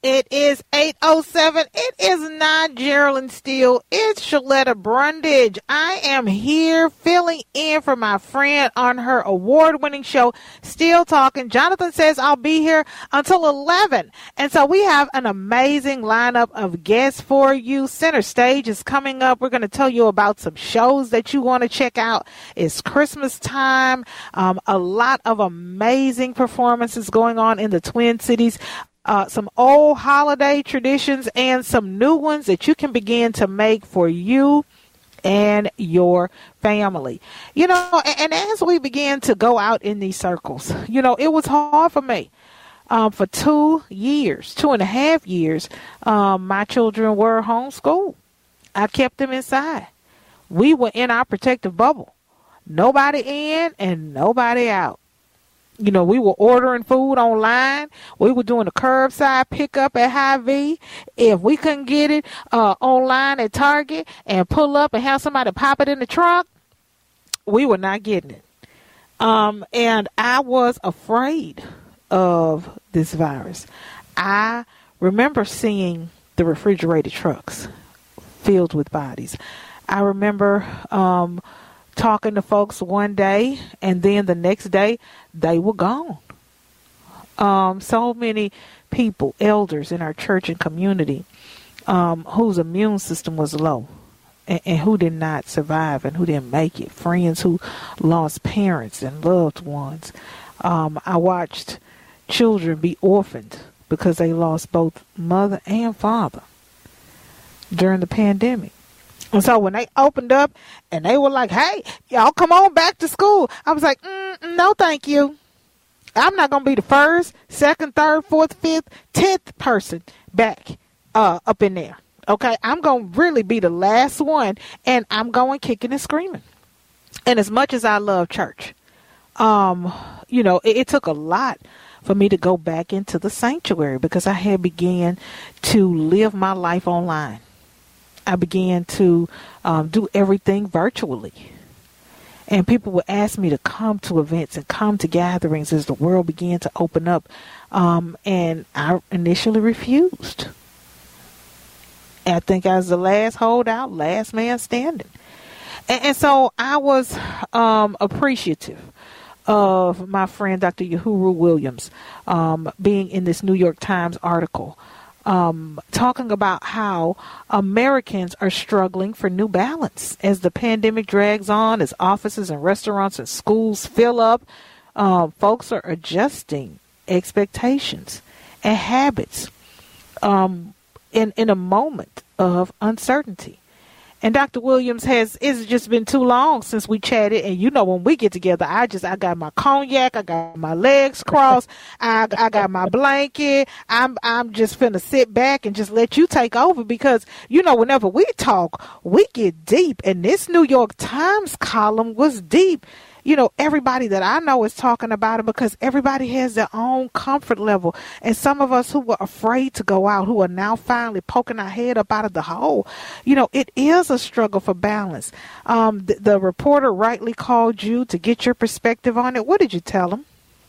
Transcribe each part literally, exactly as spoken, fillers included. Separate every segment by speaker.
Speaker 1: It is eight oh seven. It is not Geraldine Steele. It's Shaletta Brundage. I am here filling in for my friend on her award-winning show, Still Talking. Jonathan says I'll be here until eleven. And so we have an amazing lineup of guests for you. Center Stage is coming up. We're going to tell you about some shows that you want to check out. It's Christmas time. Um, a lot of amazing performances going on in the Twin Cities. Uh, some old holiday traditions and some new ones that you can begin to make for you and your family. You know, and, and as we began to go out in these circles, you know, it was hard for me. Um, for two years, two and a half years, um, my children were homeschooled. I kept them inside. We were in our protective bubble. Nobody in and nobody out. You know, we were ordering food online. We were doing a curbside pickup at Hy-Vee. If we couldn't get it uh, online at Target and pull up and have somebody pop it in the trunk, we were not getting it. Um, and I was afraid of this virus. I remember seeing the refrigerated trucks filled with bodies. I remember um, talking to folks one day, and then the next day they were gone. Um, so many people, elders in our church and community, um, whose immune system was low and, and who did not survive and who didn't make it. Friends who lost parents and loved ones. Um, I watched children be orphaned because they lost both mother and father during the pandemic. And so when they opened up and they were like, hey, y'all come on back to school, I was like, mm, no, thank you. I'm not going to be the first, second, third, fourth, fifth, tenth person back uh, up in there. Okay, I'm going to really be the last one, and I'm going kicking and screaming. And as much as I love church, um, you know, it, it took a lot for me to go back into the sanctuary because I had began to live my life online. I began to um, do everything virtually. And people would ask me to come to events and come to gatherings as the world began to open up. Um, and I initially refused. I think I was the last holdout, last man standing. And, and so I was um, appreciative of my friend, Doctor Uhuru Williams, um, being in this New York Times article. Um, talking about how Americans are struggling for new balance as the pandemic drags on, as offices and restaurants and schools fill up. Um, folks are adjusting expectations and habits um, in, in a moment of uncertainty. And Doctor Williams has, it's just been too long since we chatted. And you know, when we get together, I just, I got my cognac, I got my legs crossed, I, I got my blanket. I'm, I'm just finna sit back and just let you take over because, you know, whenever we talk, we get deep. And this New York Times column was deep. You know, everybody that I know is talking about it because everybody has their own comfort level. And some of us who were afraid to go out, who are now finally poking our head up out of the hole, you know, it is a struggle for balance. Um, the, the reporter rightly called you to get your perspective on it. What did you tell him?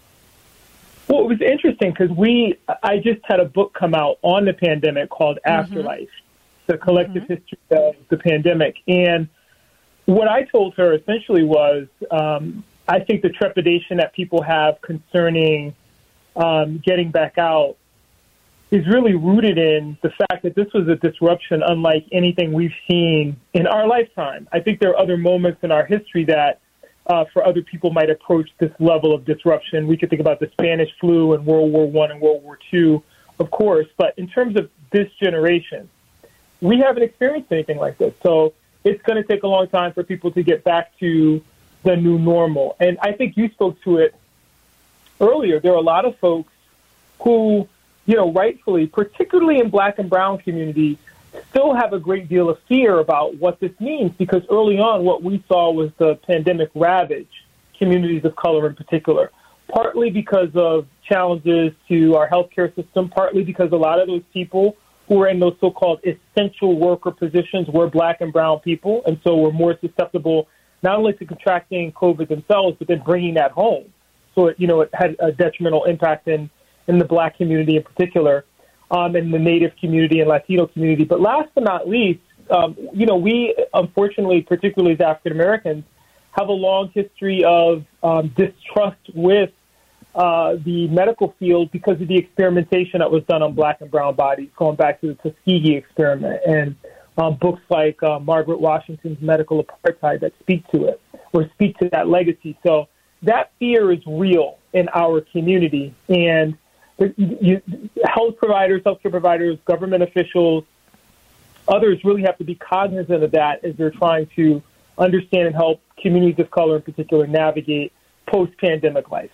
Speaker 2: Well, it was interesting because we, I just had a book come out on the pandemic called Afterlife, mm-hmm. the collective mm-hmm. history of the pandemic. And what I told her essentially was, um, I think the trepidation that people have concerning um, getting back out is really rooted in the fact that this was a disruption unlike anything we've seen in our lifetime. I think there are other moments in our history that uh, for other people might approach this level of disruption. We could think about the Spanish flu and World War One and World War Two, of course. But in terms of this generation, we haven't experienced anything like this. So it's going to take a long time for people to get back to the new normal. And I think you spoke to it earlier. There are a lot of folks who, you know, rightfully, particularly in Black and brown communities, still have a great deal of fear about what this means because early on what we saw was the pandemic ravage communities of color in particular, partly because of challenges to our healthcare system, partly because a lot of those people who are in those so-called essential worker positions were Black and brown people, and so were more susceptible not only to contracting COVID themselves, but then bringing that home. So, it, you know, it had a detrimental impact in, in the Black community in particular. um, and the Native community and Latino community. But last but not least, um, you know, we unfortunately, particularly as African Americans, have a long history of um, distrust with uh, the medical field because of the experimentation that was done on black and brown bodies, going back to the Tuskegee experiment and um, books like uh, Margaret Washington's Medical Apartheid that speak to it or speak to that legacy. So that fear is real in our community. And you, health providers, healthcare providers, government officials, others really have to be cognizant of that as they're trying to understand and help communities of color in particular navigate post-pandemic life.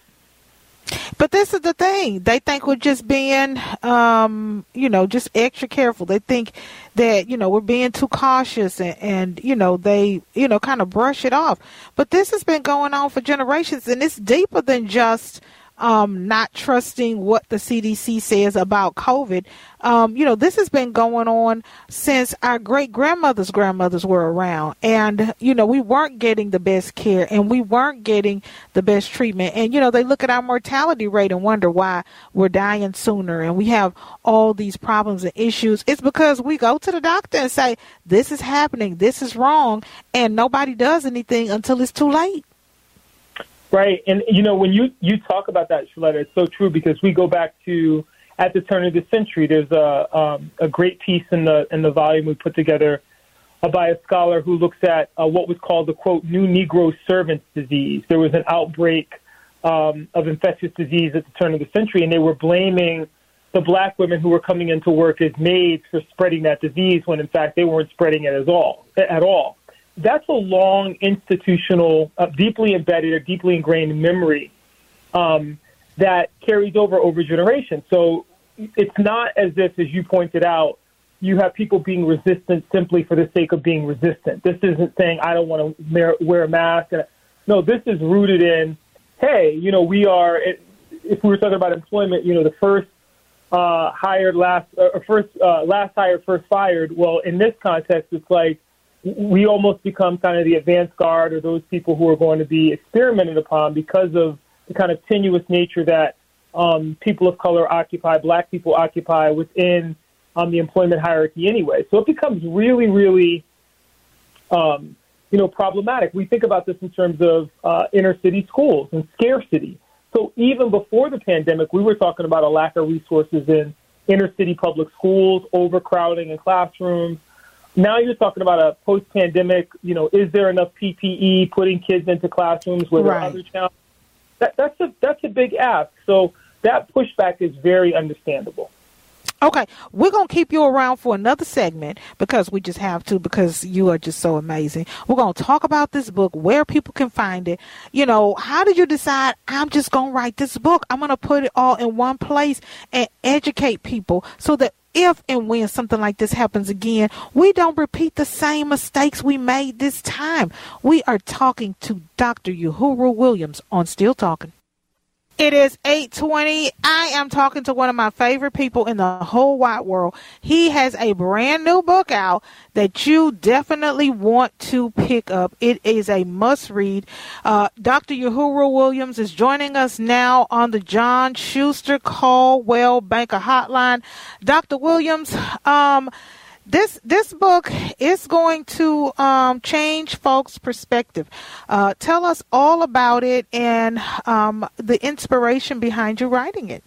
Speaker 1: But this is the thing. They think we're just being, um, you know, just extra careful. They think that, you know, we're being too cautious and, and, you know, they, you know, kind of brush it off. But this has been going on for generations, and it's deeper than just Um, not trusting what the C D C says about COVID. Um, you know, this has been going on since our great grandmothers' grandmothers were around. And, you know, we weren't getting the best care and we weren't getting the best treatment. And, you know, they look at our mortality rate and wonder why we're dying sooner and we have all these problems and issues. It's because we go to the doctor and say, this is happening, this is wrong, and nobody does anything until it's too late.
Speaker 2: Right. And, you know, when you, you talk about that, Shaletta, it's so true because we go back to at the turn of the century. There's a um, a great piece in the in the volume we put together uh, by a scholar who looks at uh, what was called the, quote, new Negro servants disease. There was an outbreak um, of infectious disease at the turn of the century, and they were blaming the black women who were coming into work as maids for spreading that disease when, in fact, they weren't spreading it as all, at all. That's a long institutional, uh, deeply embedded or deeply ingrained memory um, that carries over over generations. So it's not as if, as you pointed out, you have people being resistant simply for the sake of being resistant. This isn't saying I don't want to wear a mask. No, this is rooted in, hey, you know, we are, if we were talking about employment, you know, the first uh, hired, last, or first uh, last hired, first fired. Well, in this context, it's like, we almost become kind of the advance guard or those people who are going to be experimented upon because of the kind of tenuous nature that um, people of color occupy, black people occupy within um, the employment hierarchy anyway. So it becomes really, really, um, you know, problematic. We think about this in terms of uh, inner city schools and scarcity. So even before the pandemic, we were talking about a lack of resources in inner city public schools, overcrowding in classrooms. Now you're talking about a post-pandemic, you know, is there enough P P E, putting kids into classrooms where there are other challenges? That, that's a that's a big ask. So that pushback is very understandable.
Speaker 1: Okay, we're going to keep you around for another segment because we just have to, because you are just so amazing. We're going to talk about this book, where people can find it. You know, how did you decide, I'm just going to write this book? I'm going to put it all in one place and educate people so that if and when something like this happens again, we don't repeat the same mistakes we made this time. We are talking to Doctor Uhuru Williams on Still Talking. It is eight twenty. I am talking to one of my favorite people in the whole wide world. He has a brand new book out that you definitely want to pick up. It is a must read. Uh, Doctor Uhuru Williams is joining us now on the John Schuster Coldwell Banker Hotline. Doctor Williams, um, This this book is going to um, change folks' perspective. Uh, tell us all about it and um, the inspiration behind you writing it.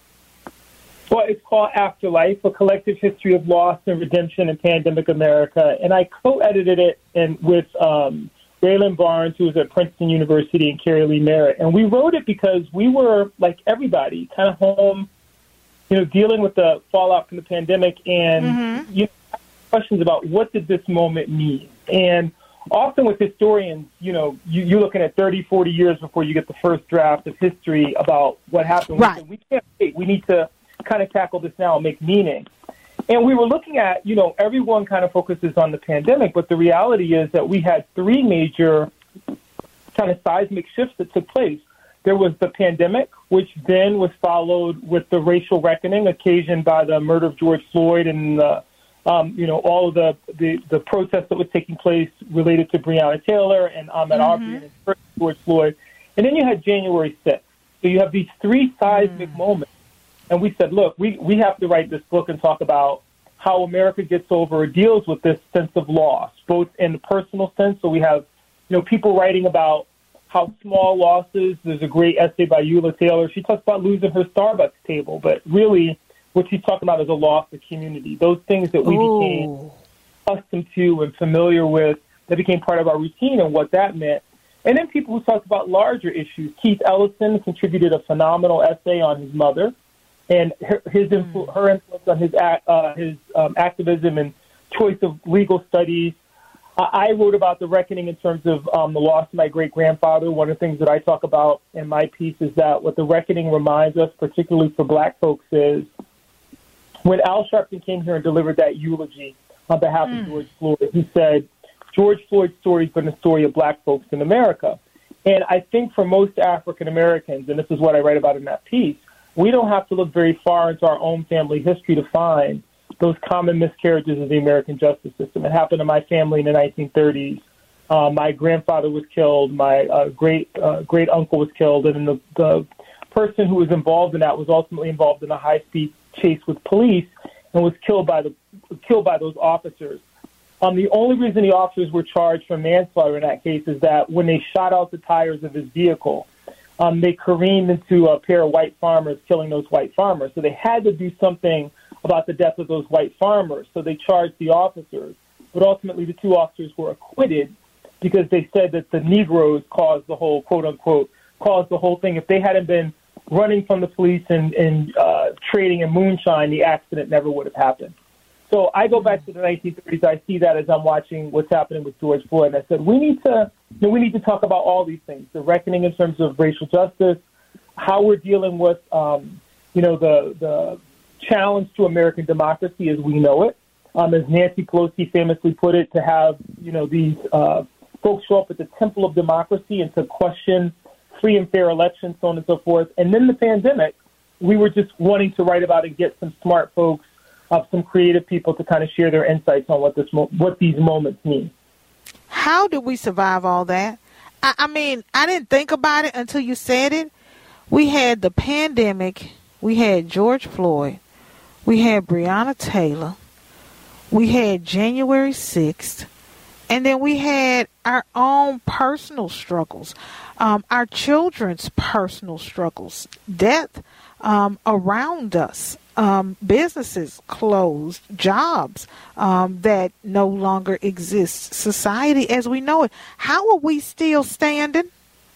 Speaker 2: Well, it's called Afterlife, A Collective History of Loss and Redemption in Pandemic America. And I co-edited it and with um, Raylan Barnes, who was at Princeton University, and Carrie Lee Merritt. And we wrote it because we were, like everybody, kind of home, you know, dealing with the fallout from the pandemic and, mm-hmm. you know, questions about what did this moment mean. And often with historians, you know, you, you're looking at thirty, forty years before you get the first draft of history about what happened.
Speaker 1: Right.
Speaker 2: We, we can't wait. We need to kind of tackle this now and make meaning. And we were looking at, you know, everyone kind of focuses on the pandemic, but the reality is that we had three major kind of seismic shifts that took place. There was the pandemic, which then was followed with the racial reckoning occasioned by the murder of George Floyd and, uh, um, you know, all of the, the, the protests that was taking place related to Breonna Taylor and Ahmaud mm-hmm. Arbery and George Floyd. And then you had January sixth. So you have these three seismic mm. moments And we said, look, we, we have to write this book and talk about how America gets over or deals with this sense of loss, both in the personal sense. So we have, you know, people writing about how small losses. There's a great essay by Eula Taylor. She talks about losing her Starbucks table, but really what she's talking about is a loss of community. Those things that we Ooh. became accustomed to and familiar with, that became part of our routine and what that meant. And then people who talked about larger issues. Keith Ellison contributed a phenomenal essay on his mother and her, his influ- her influence on his uh, his um, activism and choice of legal studies. Uh, I wrote about the reckoning in terms of um, the loss of my great-grandfather. One of the things that I talk about in my piece is that what the reckoning reminds us, particularly for black folks, is when Al Sharpton came here and delivered that eulogy on behalf mm. of George Floyd, he said, George Floyd's story has been the story of black folks in America. And I think for most African Americans, and this is what I write about in that piece, we don't have to look very far into our own family history to find those common miscarriages of the American justice system. It happened to my family in the nineteen thirties. Uh, my grandfather was killed. My uh, great uh, great uncle was killed. And then the, the person who was involved in that was ultimately involved in a high-speed chase with police and was killed by the killed by those officers. Um, the only reason the officers were charged for manslaughter in that case is that when they shot out the tires of his vehicle, um, they careened into a pair of white farmers, killing those white farmers. So they had to do something about the death of those white farmers. So they charged the officers. But ultimately, the two officers were acquitted because they said that the Negroes caused the whole, quote unquote, caused the whole thing. If they hadn't been running from the police and, and uh, trading in moonshine, the accident never would have happened. So I go back to the nineteen thirties. I see that as I'm watching what's happening with George Floyd. And I said, we need to, you know, we need to talk about all these things: the reckoning in terms of racial justice, how we're dealing with, um, you know, the the challenge to American democracy as we know it. Um, as Nancy Pelosi famously put it, to have, you know, these uh, folks show up at the temple of democracy and to question free and fair elections, so on and so forth. And then the pandemic, we were just wanting to write about and get some smart folks, uh, some creative people to kind of share their insights on what this mo- what these moments mean.
Speaker 1: How did we survive all that? I, I mean, I didn't think about it until you said it. We had the pandemic. We had George Floyd. We had Breonna Taylor. We had January sixth. And then we had our own personal struggles, um, our children's personal struggles, death um, around us, um, businesses closed, jobs um, that no longer exist, society as we know it. How are we still standing?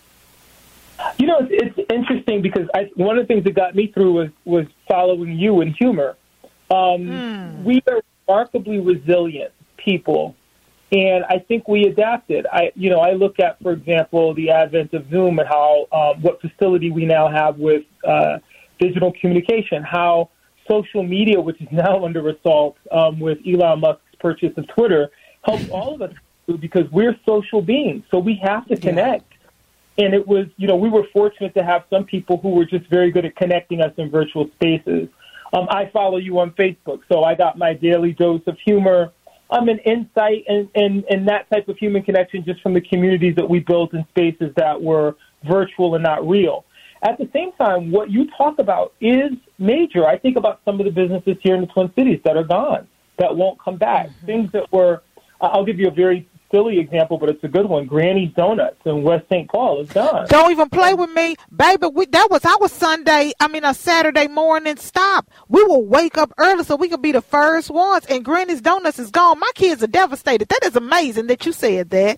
Speaker 2: You know, it's, it's interesting because I, one of the things that got me through was, was following you in humor. Um, mm. We are remarkably resilient people. And I think we adapted. I, you know, I look at, for example, the advent of Zoom and how um, what facility we now have with uh, digital communication, how social media, which is now under assault um, with Elon Musk's purchase of Twitter, helps all of us because we're social beings. So we have to connect. Yeah. And it was, you know, we were fortunate to have some people who were just very good at connecting us in virtual spaces. Um, I follow you on Facebook, so I got my daily dose of humor. Um, an insight and, and, and that type of human connection just from the communities that we built in spaces that were virtual and not real. At the same time, what you talk about is major. I think about some of the businesses here in the Twin Cities that are gone, that won't come back. Mm-hmm. Things that were, I'll give you a very silly example, but it's a good one. Granny's Donuts in West Saint Paul is gone.
Speaker 1: Don't even play with me, baby. We, that was our Sunday, I mean, a Saturday morning stop. We will wake up early so we could be the first ones, and Granny's Donuts is gone. My kids are devastated. That is amazing that you said that.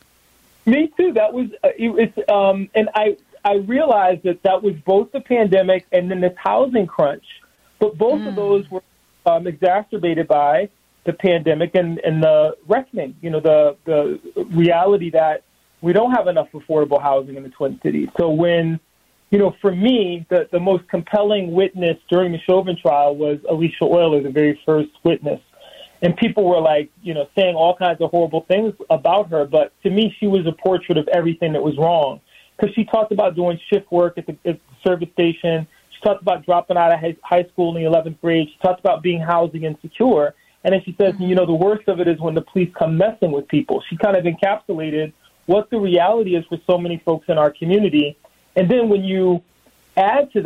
Speaker 2: Me too. That was, uh, it's, um, and I, I realized that that was both the pandemic and then this housing crunch, but both mm. of those were um, exacerbated by the pandemic and, and the reckoning, you know, the, the reality that we don't have enough affordable housing in the Twin Cities. So when, you know, for me, the, the most compelling witness during the Chauvin trial was Alicia Euler, the very first witness. And people were like, you know, saying all kinds of horrible things about her. But to me, she was a portrait of everything that was wrong because she talked about doing shift work at the, at the service station. She talked about dropping out of high school in the eleventh grade. She talked about being housing insecure. And then she says, mm-hmm. you know, the worst of it is when the police come messing with people. She kind of encapsulated what the reality is for so many folks in our community. And then when you add to that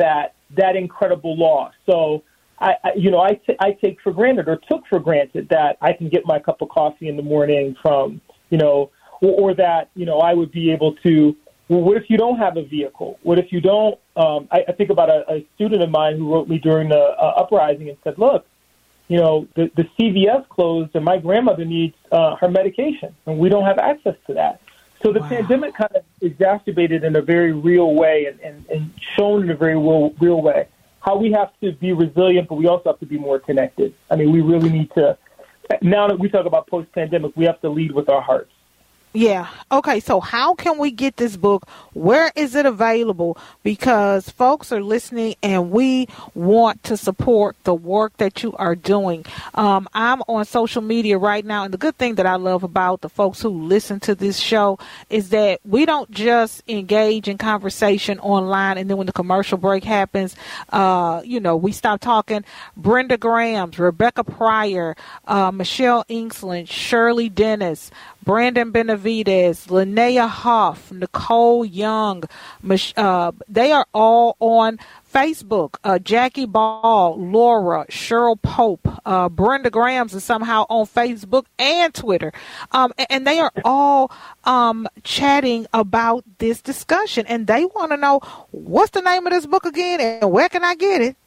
Speaker 2: that incredible loss. So, I, I you know, I, t- I take for granted or took for granted that I can get my cup of coffee in the morning from, you know, or, or that, you know, I would be able to, well, what if you don't have a vehicle? What if you don't, um, I, I think about a, a student of mine who wrote me during the uh, uprising and said, look, you know, the, the C V S closed and my grandmother needs uh, her medication and we don't have access to that. So the wow. pandemic kind of exacerbated in a very real way and, and, and shown in a very real, real way how we have to be resilient, but we also have to be more connected. I mean, we really need to, now that we talk about post-pandemic, we have to lead with our hearts.
Speaker 1: Yeah. Okay. So how can we get this book? Where is it available? Because folks are listening and we want to support the work that you are doing. Um, I'm on social media right now. And the good thing that I love about the folks who listen to this show is that we don't just engage in conversation online. And then when the commercial break happens, uh, you know, we stop talking. Brenda Grams, Rebecca Pryor, uh, Michelle Inksland, Shirley Dennis, Brandon Benavides, Linnea Hoff, Nicole Young, uh, they are all on Facebook. Uh, Jackie Ball, Laura, Cheryl Pope, uh, Brenda Grams is somehow on Facebook and Twitter. Um, and, and they are all um, chatting about this discussion. And they want to know, what's the name of this book again and where can I get it?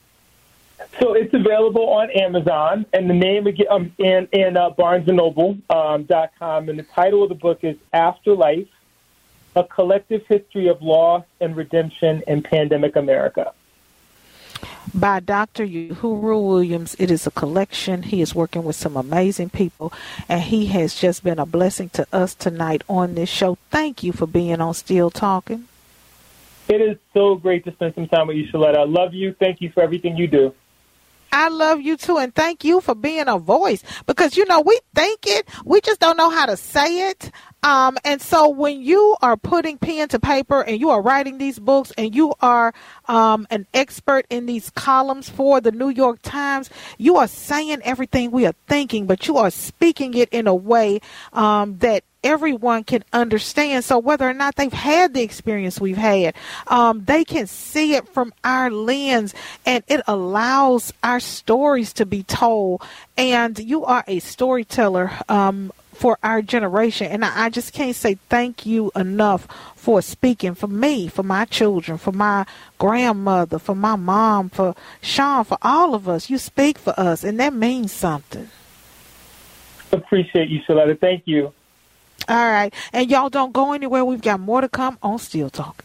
Speaker 2: So it's available on Amazon, and the name again, um, and and uh, Barnes and Noble um, dot com, and the title of the book is Afterlife: A Collective History of Loss and Redemption in Pandemic America.
Speaker 1: By Doctor Uhuru Williams. It is a collection. He is working with some amazing people, and he has just been a blessing to us tonight on this show. Thank you for being on Still Talking.
Speaker 2: It is so great to spend some time with you, Shaletta. I love you. Thank you for everything you do.
Speaker 1: I love you too, and thank you for being a voice, because, you know, we think it, we just don't know how to say it. Um, and so when you are putting pen to paper and you are writing these books and you are um, an expert in these columns for the New York Times, you are saying everything we are thinking, but you are speaking it in a way um, that everyone can understand. So whether or not they've had the experience we've had, um, they can see it from our lens, and it allows our stories to be told. And you are a storyteller um, for our generation. And I, I just can't say thank you enough for speaking for me, for my children, for my grandmother, for my mom, for Sean, for all of us. You speak for us, and that means something.
Speaker 2: Appreciate you, Shaletta. Thank you.
Speaker 1: All right. And y'all don't go anywhere. We've got more to come on Still Talking.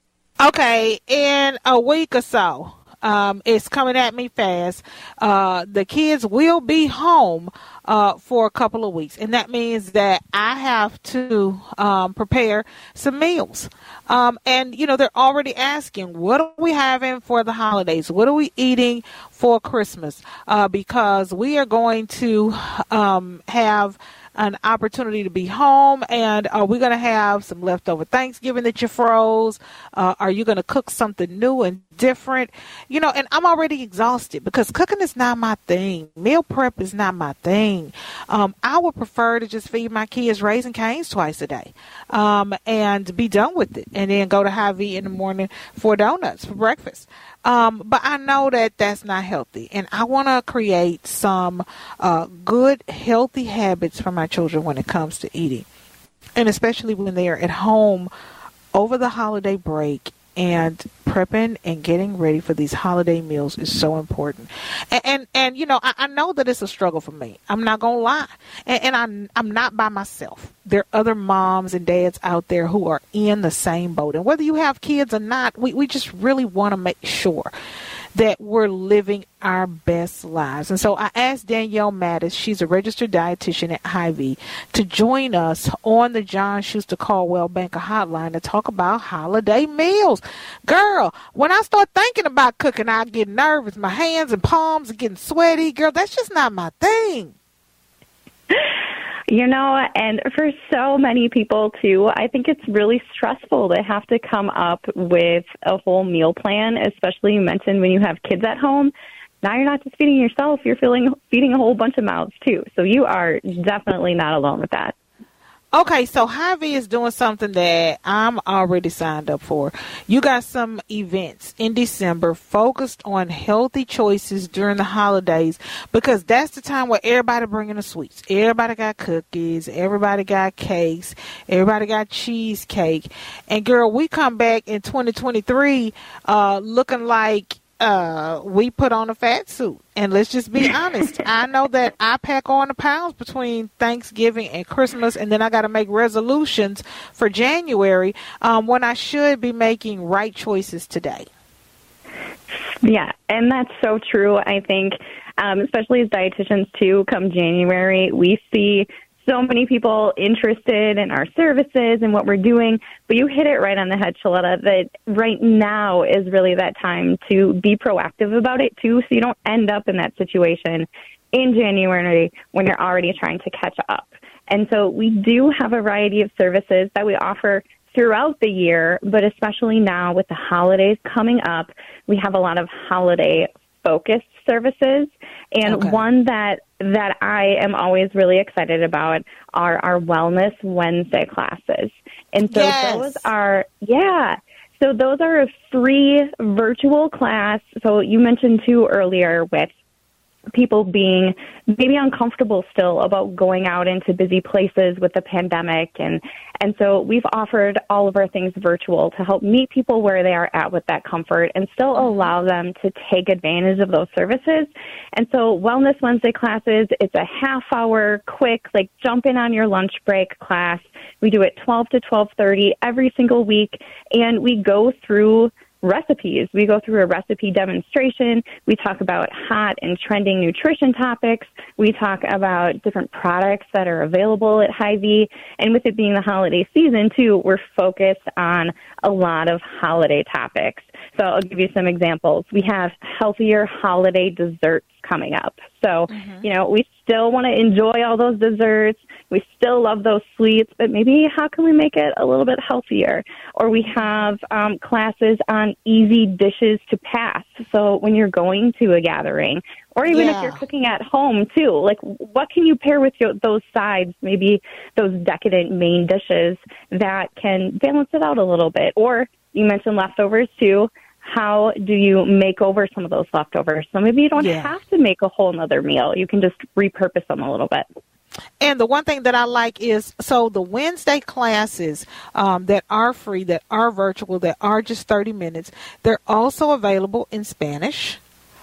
Speaker 1: Okay. In a week or so, um, it's coming at me fast. Uh, the kids will be home uh, for a couple of weeks. And that means that I have to um, prepare some meals. Um, and, you know, they're already asking, what are we having for the holidays? What are we eating for Christmas? Uh, because we are going to um, have an opportunity to be home, and are we going to have some leftover Thanksgiving that you froze? Uh, are you going to cook something new and different? You know, and I'm already exhausted because cooking is not my thing. Meal prep is not my thing. Um, I would prefer to just feed my kids Raising Cane's twice a day um, and be done with it, and then go to Hy-Vee in the morning for donuts for breakfast. Um, but I know that that's not healthy, and I want to create some uh, good, healthy habits for my children when it comes to eating, and especially when they are at home over the holiday break. And prepping and getting ready for these holiday meals is so important. And, and, and you know, I, I know that it's a struggle for me. I'm not going to lie. And, and I'm, I'm not by myself. There are other moms and dads out there who are in the same boat. And whether you have kids or not, we, we just really want to make sure that we're living our best lives. And so I asked Danielle Mattis, she's a registered dietitian at Hy-Vee, to join us on the John Schuster Caldwell Banker Hotline to talk about holiday meals. Girl, when I start thinking about cooking, I get nervous. My hands and palms are getting sweaty. Girl, that's just not my thing.
Speaker 3: You know, and for so many people, too, I think it's really stressful to have to come up with a whole meal plan, especially you mentioned when you have kids at home. Now you're not just feeding yourself, you're feeling, feeding a whole bunch of mouths, too. So you are definitely not alone with that.
Speaker 1: Okay, so Hy-Vee is doing something that I'm already signed up for. You got some events in December focused on healthy choices during the holidays, because that's the time where everybody bringing the sweets. Everybody got cookies. Everybody got cakes. Everybody got cheesecake. And, girl, we come back in twenty twenty-three uh, looking like uh, we put on a fat suit. And let's just be honest. I know that I pack on the pounds between Thanksgiving and Christmas, and then I got to make resolutions for January um, when I should be making right choices today.
Speaker 3: Yeah, and that's so true. I think, um, especially as dietitians, too, come January, we see so many people interested in our services and what we're doing, but you hit it right on the head, Shaletta, that right now is really that time to be proactive about it, too, so you don't end up in that situation in January when you're already trying to catch up. And so we do have a variety of services that we offer throughout the year, but especially now with the holidays coming up, we have a lot of holiday-focused services. And okay. one that that I am always really excited about are our Wellness Wednesday classes. And so
Speaker 1: yes.
Speaker 3: those are, yeah, so those are a free virtual class. So you mentioned too earlier with people being maybe uncomfortable still about going out into busy places with the pandemic. And, and so we've offered all of our things virtual to help meet people where they are at with that comfort and still allow them to take advantage of those services. And so Wellness Wednesday classes, it's a half hour, quick, like jump in on your lunch break class. We do it twelve to twelve thirty every single week, and we go through recipes. We go through a recipe demonstration. We talk about hot and trending nutrition topics. We talk about different products that are available at Hy-Vee. And with it being the holiday season, too, we're focused on a lot of holiday topics. So I'll give you some examples. We have healthier holiday desserts coming up. So, mm-hmm. you know, we still want to enjoy all those desserts. We still love those sweets, but maybe how can we make it a little bit healthier? Or we have um, classes on easy dishes to pass. So when you're going to a gathering, or even yeah. if you're cooking at home too, like what can you pair with your, those sides, maybe those decadent main dishes that can balance it out a little bit? Or you mentioned leftovers too. How do you make over some of those leftovers? So maybe you don't yeah. have to make a whole nother meal. You can just repurpose them a little bit.
Speaker 1: And the one thing that I like is, so the Wednesday classes um, that are free, that are virtual, that are just thirty minutes, they're also available in Spanish.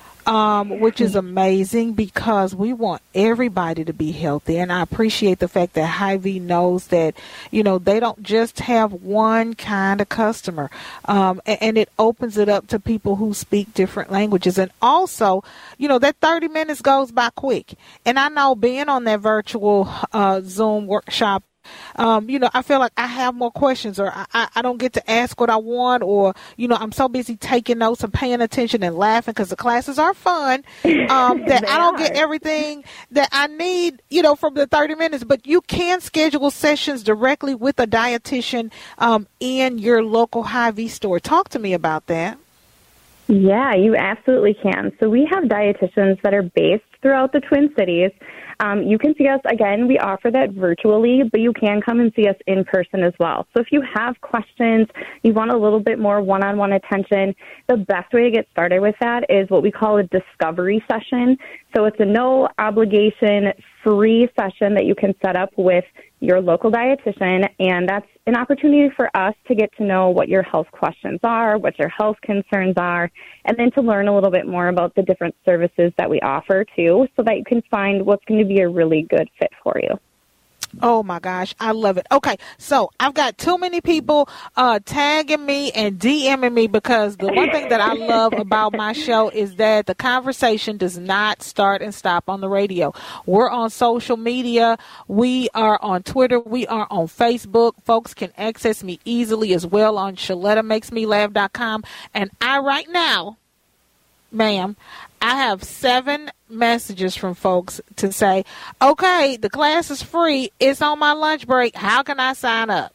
Speaker 1: Um, which is amazing because we want everybody to be healthy. And I appreciate the fact that Hy-Vee knows that, you know, they don't just have one kind of customer. Um, and, and it opens it up to people who speak different languages. And also, you know, that thirty minutes goes by quick. And I know being on that virtual uh, Zoom workshop, Um, you know, I feel like I have more questions, or I, I don't get to ask what I want, or, you know, I'm so busy taking notes and paying attention and laughing because the classes are fun, um, that I don't are. get everything that I need, you know, from the thirty minutes. But you can schedule sessions directly with a dietitian um, in your local Hy-Vee store. Talk to me about that.
Speaker 3: Yeah, you absolutely can. So we have dietitians that are based throughout the Twin Cities. Um, you can see us, again, we offer that virtually, but you can come and see us in person as well. So if you have questions, you want a little bit more one-on-one attention, the best way to get started with that is what we call a discovery session. So it's a no obligation, free session that you can set up with your local dietitian, and that's an opportunity for us to get to know what your health questions are, what your health concerns are, and then to learn a little bit more about the different services that we offer too, so that you can find what's going to be a really good fit for you.
Speaker 1: Oh, my gosh. I love it. Okay, so I've got too many people uh, tagging me and DMing me because the one thing that I love about my show is that the conversation does not start and stop on the radio. We're on social media. We are on Twitter. We are on Facebook. Folks can access me easily as well on Shaletta Makes Me Laugh dot com. And I right now, ma'am, I have seven messages from folks to say, okay, the class is free. It's on my lunch break. How can I sign up?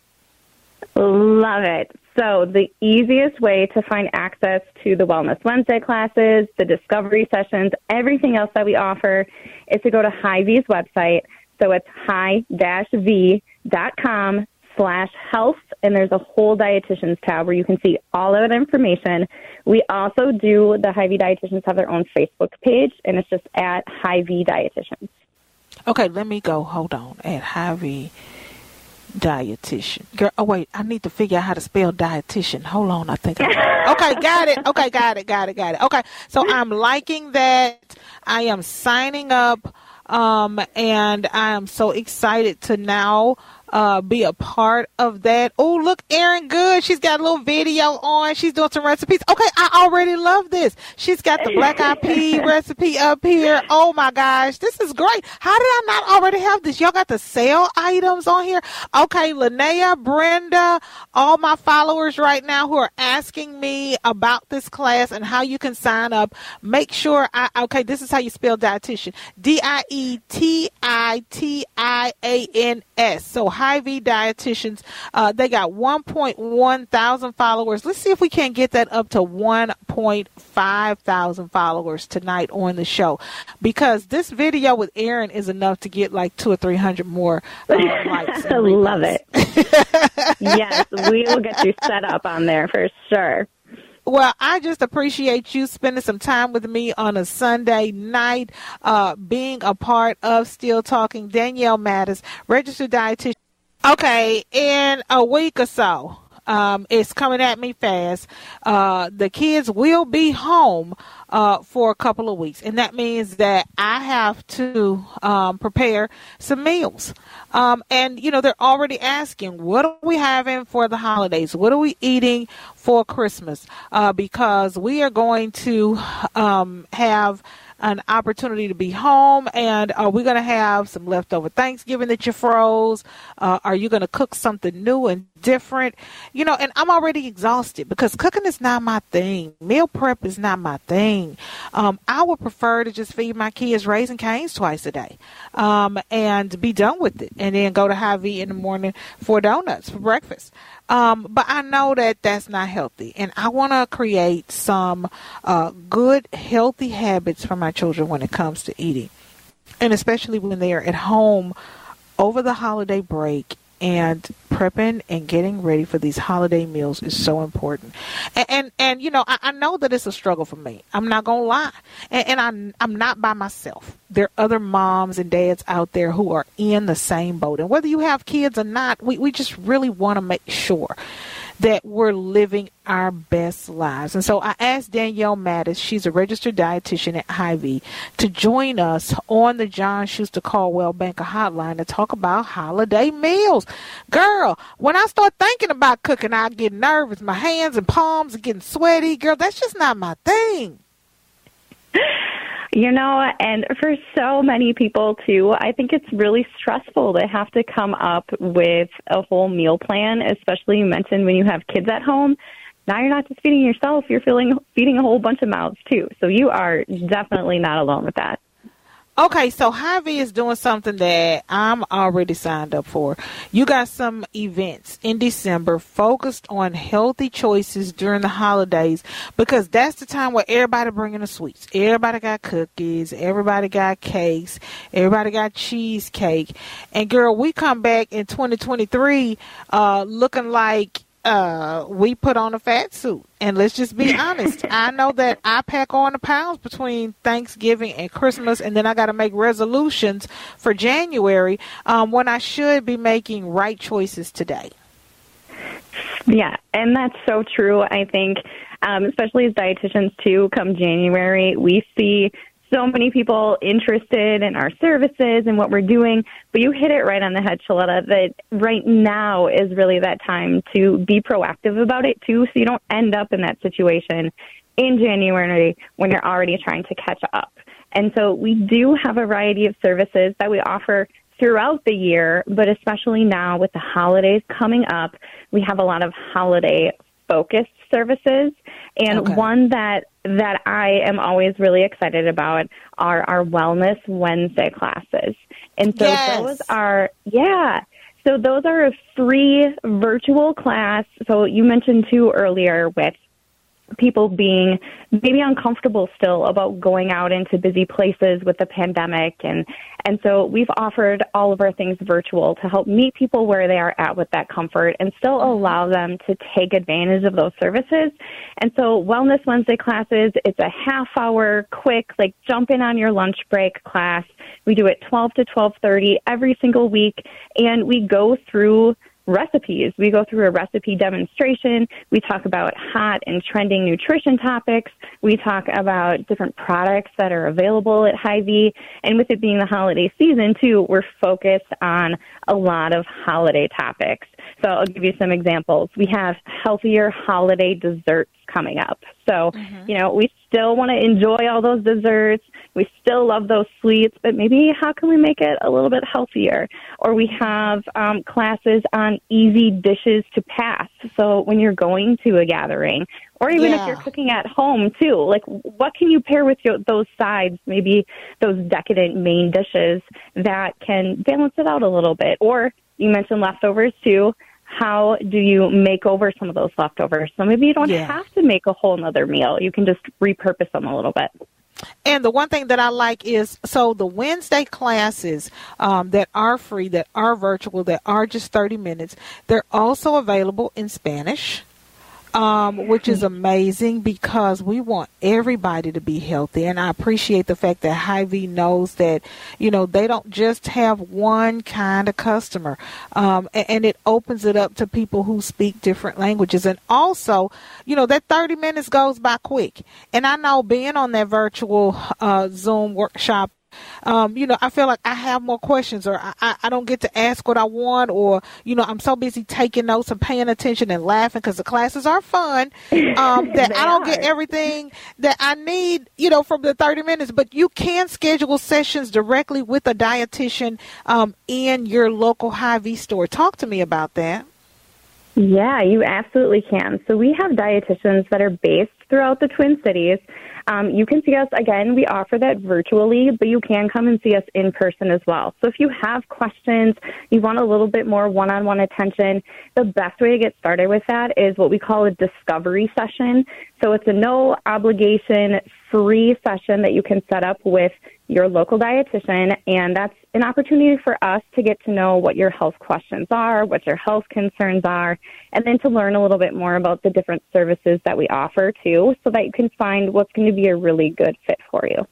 Speaker 3: Love it. So the easiest way to find access to the Wellness Wednesday classes, the discovery sessions, everything else that we offer is to go to Hy-Vee's website. So it's hy dash v dot com slash health, and there's a whole dietitians tab where you can see all of that information. We also do, the Hy-Vee Dietitians have their own Facebook page, and it's just at Hy-Vee Dietitians.
Speaker 1: Okay, let me go. Hold on. At Hy-Vee Dietitian. Girl, oh, wait. I need to figure out how to spell dietitian. Hold on. I think I Okay, got it. Okay, got it, got it, got it. Okay, so I'm liking that. I am signing up, um, and I am so excited to now Uh, be a part of that. Oh, look, Erin Good. She's got a little video on. She's doing some recipes. Okay, I already love this. She's got the black eyed pea recipe up here. Oh my gosh, this is great. How did I not already have this? Y'all got the sale items on here. Okay, Linnea, Brenda, all my followers right now who are asking me about this class and how you can sign up. Make sure I, okay, this is how you spell dietitian. D I E T I T I A N S. So Hy-Vee Dietitians, uh, they got one point one thousand followers. Let's see if we can get that up to one point five thousand followers tonight on the show, because this video with Erin is enough to get like two or three hundred more uh, likes.
Speaker 3: I love it. Yes, we will get you set up on there for sure.
Speaker 1: Well, I just appreciate you spending some time with me on a Sunday night, uh, being a part of Still Talking. Danielle Mattis, registered dietitian. Okay, in a week or so, um, it's coming at me fast. Uh, the kids will be home uh, for a couple of weeks, and that means that I have to um, prepare some meals. Um, and, you know, they're already asking, what are we having for the holidays? What are we eating for Christmas? Uh, because we are going to um, have an opportunity to be home, and are we going to have some leftover Thanksgiving that you froze? Uh, are you going to cook something new and different? You know, and I'm already exhausted because cooking is not my thing. Meal prep is not my thing. Um, I would prefer to just feed my kids Raising Cane's twice a day um, and be done with it, and then go to Hy-Vee in the morning for donuts for breakfast. Um, but I know that that's not healthy, and I want to create some uh, good, healthy habits for my children when it comes to eating, and especially when they are at home over the holiday break. And prepping and getting ready for these holiday meals is so important. And, and, and you know, I, I know that it's a struggle for me. I'm not going to lie. And, and I'm, I'm not by myself. There are other moms and dads out there who are in the same boat. And whether you have kids or not, we, we just really want to make sure that we're living our best lives. And so I asked Danielle Mattis, she's a registered dietitian at Hy-Vee, to join us on the John Schuster Caldwell Banker Hotline to talk about holiday meals. Girl, when I start thinking about cooking, I get nervous. My hands and palms are getting sweaty. Girl, that's just not my thing.
Speaker 3: You know, and for so many people, too, I think it's really stressful to have to come up with a whole meal plan, especially you mentioned when you have kids at home. Now you're not just feeding yourself, you're feeling, feeding a whole bunch of mouths, too. So you are definitely not alone with that.
Speaker 1: Okay, so Hy-Vee is doing something that I'm already signed up for. You got some events in December focused on healthy choices during the holidays, because that's the time where everybody bringing the sweets. Everybody got cookies. Everybody got cakes. Everybody got cheesecake. And, girl, we come back in twenty twenty-three uh, looking like uh, we put on a fat suit. And let's just be honest. I know that I pack on the pounds between Thanksgiving and Christmas, and then I got to make resolutions for January um, when I should be making right choices today.
Speaker 3: Yeah, and that's so true. I think, um, especially as dietitians, too, come January, we see so many people interested in our services and what we're doing, but you hit it right on the head, Shaletta, that right now is really that time to be proactive about it, too, so you don't end up in that situation in January when you're already trying to catch up. And so we do have a variety of services that we offer throughout the year, but especially now with the holidays coming up, we have a lot of holiday-focused services. And okay. one that that I am always really excited about are our Wellness Wednesday classes. And so
Speaker 1: yes.
Speaker 3: those are, yeah, so those are a free virtual class. So you mentioned too earlier with people being maybe uncomfortable still about going out into busy places with the pandemic. And, and so we've offered all of our things virtual to help meet people where they are at with that comfort and still allow them to take advantage of those services. And so Wellness Wednesday classes, it's a half hour, quick, like jump in on your lunch break class. We do it twelve to twelve thirty every single week, and we go through recipes. We go through a recipe demonstration. We talk about hot and trending nutrition topics. We talk about different products that are available at Hy-Vee. And with it being the holiday season, too, we're focused on a lot of holiday topics. So I'll give you some examples. We have healthier holiday desserts coming up. So, mm-hmm. you know, we still want to enjoy all those desserts. We still love those sweets, but maybe how can we make it a little bit healthier? Or we have um, classes on easy dishes to pass. So when you're going to a gathering, or even yeah. if you're cooking at home too, like what can you pair with your, those sides, maybe those decadent main dishes that can balance it out a little bit? Or you mentioned leftovers too. How do you make over some of those leftovers? So maybe you don't yeah. have to make a whole nother meal. You can just repurpose them a little bit.
Speaker 1: And the one thing that I like is, so the Wednesday classes um, that are free, that are virtual, that are just thirty minutes, they're also available in Spanish. Um, which is amazing because we want everybody to be healthy. And I appreciate the fact that Hy-Vee knows that, you know, they don't just have one kind of customer. Um, and, and it opens it up to people who speak different languages. And also, you know, that thirty minutes goes by quick. And I know being on that virtual uh, Zoom workshop, Um, you know, I feel like I have more questions, or I, I don't get to ask what I want, or, you know, I'm so busy taking notes and paying attention and laughing because the classes are fun, um, that I don't are. get everything that I need, you know, from the thirty minutes. But you can schedule sessions directly with a dietitian um, in your local Hy-Vee store. Talk to me about that.
Speaker 3: Yeah, you absolutely can. So we have dietitians that are based throughout the Twin Cities. Um, you can see us, again, we offer that virtually, but you can come and see us in person as well. So if you have questions, you want a little bit more one-on-one attention, the best way to get started with that is what we call a discovery session. So it's a no-obligation, free session that you can set up with your local dietitian, and that's an opportunity for us to get to know what your health questions are, what your health concerns are, and then to learn a little bit more about the different services that we offer too, so that you can find what's going to be a really good fit for you.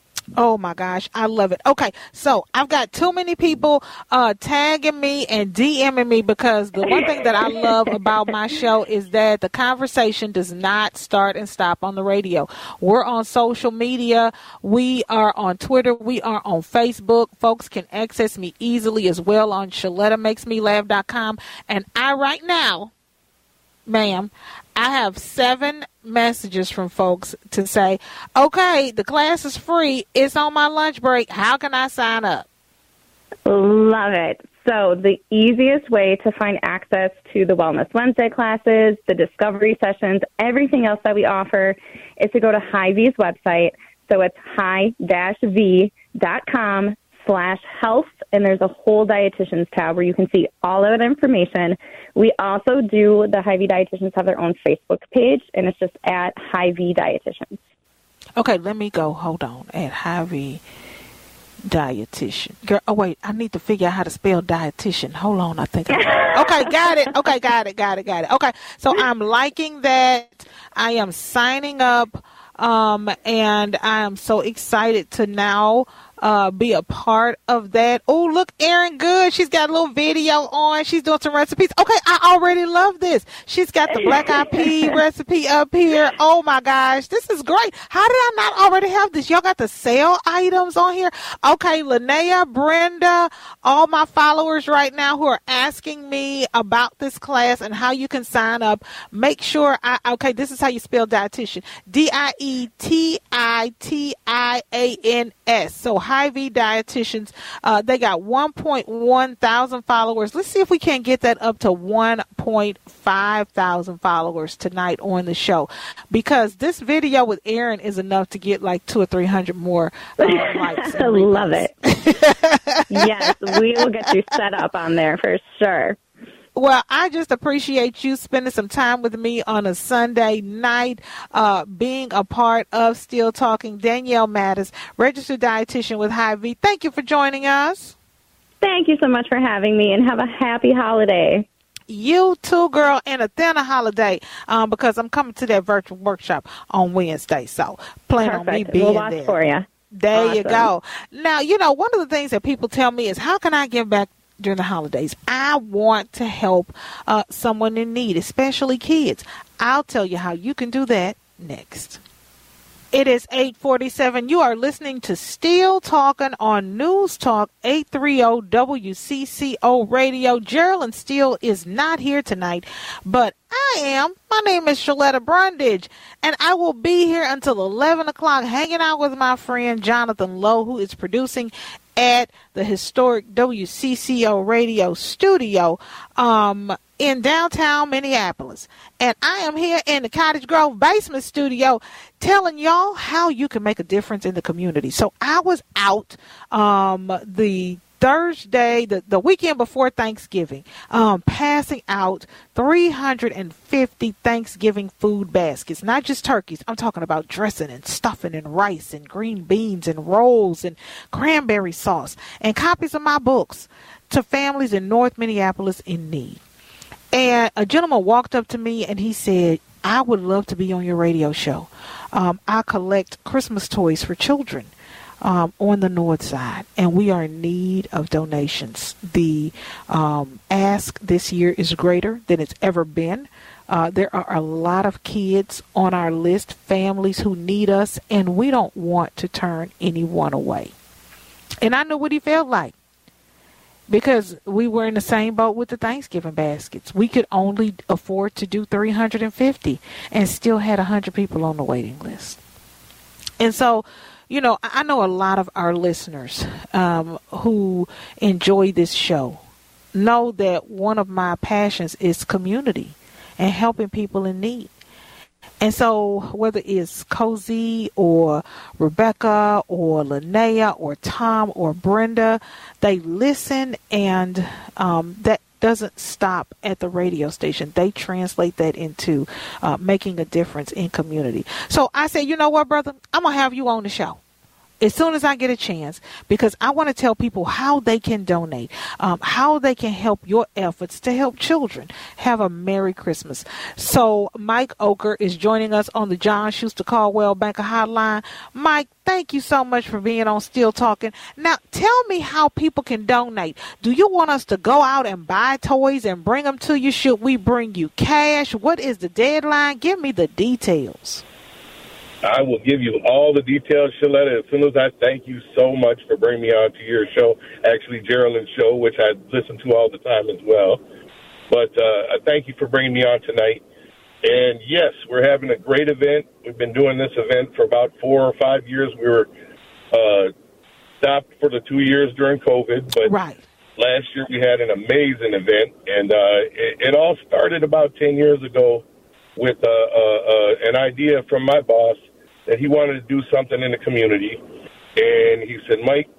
Speaker 1: Oh, my gosh. I love it. Okay, so I've got too many people uh, tagging me and DMing me because the one thing that I love about my show is that the conversation does not start and stop on the radio. We're on social media. We are on Twitter. We are on Facebook. Folks can access me easily as well on Shaletta Makes Me Laugh dot com. And I right now, ma'am, I have seven messages from folks to say, okay, the class is free. It's on my lunch break. How can I sign up?
Speaker 3: Love it. So the easiest way to find access to the Wellness Wednesday classes, the discovery sessions, everything else that we offer is to go to Hy-Vee's website. So it's hy-vee dot com slash health, and there's a whole dietitians tab where you can see all of that information. We also do, the Hy-Vee dietitians have their own Facebook page, and it's just at Hy-Vee dietitians.
Speaker 1: Okay, let me go. Hold on. At Hy-Vee dietitian. Girl, oh, wait, I need to figure out how to spell dietitian. Hold on, I think I Okay, got it. Okay, got it, got it, got it. Okay, so I'm liking that. I am signing up, um, and I am so excited to now Uh, be a part of that. Oh, look, Erin Good. She's got a little video on. She's doing some recipes. Okay, I already love this. She's got the black eyed pea recipe up here. Oh, my gosh. This is great. How did I not already have this? Y'all got the sale items on here? Okay, Linnea, Brenda, all my followers right now who are asking me about this class and how you can sign up. Make sure I, okay, this is how you spell dietitian. D I E T I T I A N S. So Hy-Vee dietitians, uh, they got one point one thousand followers. Let's see if we can get that up to one point five thousand followers tonight on the show, because this video with Erin is enough to get like two or three hundred more uh, likes.
Speaker 3: I love it. Yes, we will get you set up on there for sure.
Speaker 1: Well, I just appreciate you spending some time with me on a Sunday night, uh, being a part of Still Talking. Danielle Mattis, registered dietitian with Hy-Vee. Thank you for joining us.
Speaker 3: Thank you so much for having me, and have a happy holiday.
Speaker 1: You too, girl, and a thinner holiday, um, because I'm coming to that virtual workshop on Wednesday. So plan
Speaker 3: Perfect.
Speaker 1: on me being
Speaker 3: we'll watch
Speaker 1: there.
Speaker 3: for you.
Speaker 1: There
Speaker 3: Awesome.
Speaker 1: you go. Now, you know, one of the things that people tell me is, how can I give back during the holidays? I want to help uh, someone in need, especially kids. I'll tell you how you can do that next. It is eight forty-seven. You are listening to Still Talking on News Talk eight thirty W C C O Radio. Geraldine Steele is not here tonight, but I am. My name is Shaletta Brundage, and I will be here until eleven o'clock hanging out with my friend Jonathan Lowe, who is producing at the historic W C C O Radio studio um, in downtown Minneapolis. And I am here in the Cottage Grove basement studio telling y'all how you can make a difference in the community. So I was out um, the Thursday, the, the weekend before Thanksgiving, um, passing out three hundred fifty Thanksgiving food baskets, not just turkeys. I'm talking about dressing and stuffing and rice and green beans and rolls and cranberry sauce and copies of my books to families in North Minneapolis in need. And a gentleman walked up to me and he said, I would love to be on your radio show. Um, I collect Christmas toys for children um, on the north side, and we are in need of donations. The um, ask this year is greater than it's ever been. Uh, there are a lot of kids on our list, families who need us, and we don't want to turn anyone away. And I knew what he felt like, because we were in the same boat with the Thanksgiving baskets. We could only afford to do three hundred fifty and still had one hundred people on the waiting list. And so, you know, I know a lot of our listeners um, who enjoy this show know that one of my passions is community and helping people in need. And so whether it's Cozy or Rebecca or Linnea or Tom or Brenda, they listen, and um, that doesn't stop at the radio station. They translate that into uh, making a difference in community. So I said, you know what, brother, I'm going to have you on the show as soon as I get a chance, because I want to tell people how they can donate, um, how they can help your efforts to help children have a Merry Christmas. So Mike Oker is joining us on the John Schuster Caldwell Banker Hotline. Mike, thank you so much for being on Still Talking. Now, tell me how people can donate. Do you want us to go out and buy toys and bring them to you? Should we bring you cash? What is the deadline? Give me the details.
Speaker 4: I will give you all the details, Shaletta, as soon as I thank you so much for bringing me on to your show, actually Geraldine's show, which I listen to all the time as well. But uh, I thank you for bringing me on tonight. And, yes, we're having a great event. We've been doing this event for about four or five years. We were uh, stopped for the two years during COVID. But
Speaker 1: right.
Speaker 4: Last year we had an amazing event. And uh, it, it all started about ten years ago with uh, uh, uh, an idea from my boss that he wanted to do something in the community. And he said, Mike,